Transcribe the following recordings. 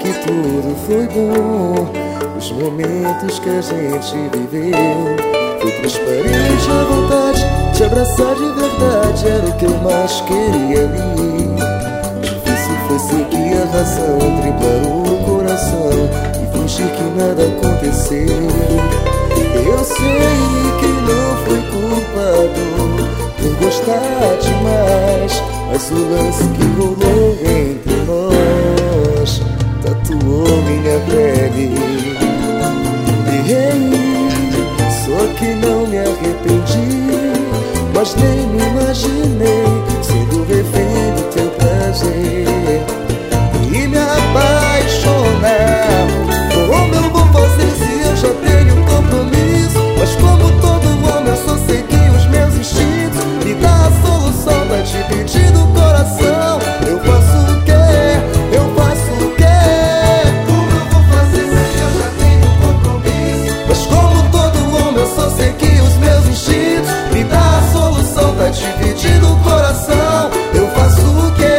que tudo foi bom. Os momentos que a gente viveu foi transparente, a vontade de abraçar de verdade era o que eu mais queria ali. Difícil foi seguir a razão, driblar o coração e fingir que nada aconteceu. Eu sei que não fui culpado por gostar demais, mas o lance que rolou entre nós tatuou minha pele. Errei, só que não me arrependi, mas nem me imaginei sendo refém do teu prazer e me apaixonar. Como eu vou fazer se eu já tenho um compromisso? Mas como todo homem eu só segui os meus instintos. Me dá a solução pra dividir do coração. Eu faço o quê? Eu faço o quê? Como eu vou fazer se eu já tenho um compromisso? Mas como todo homem eu só segui os meus instintos. Me dá a solução pra dividir do coração. Eu faço o quê?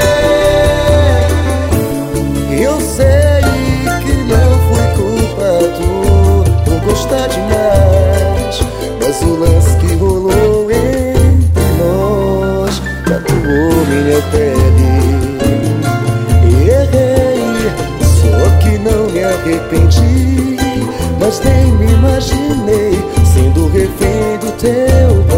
Eu sei que não fui culpado por gostar demais, mas o lance que rolou entre nós tatuou minha pele. Errei, só que não me arrependi, mas nem me imaginei sendo refém do teu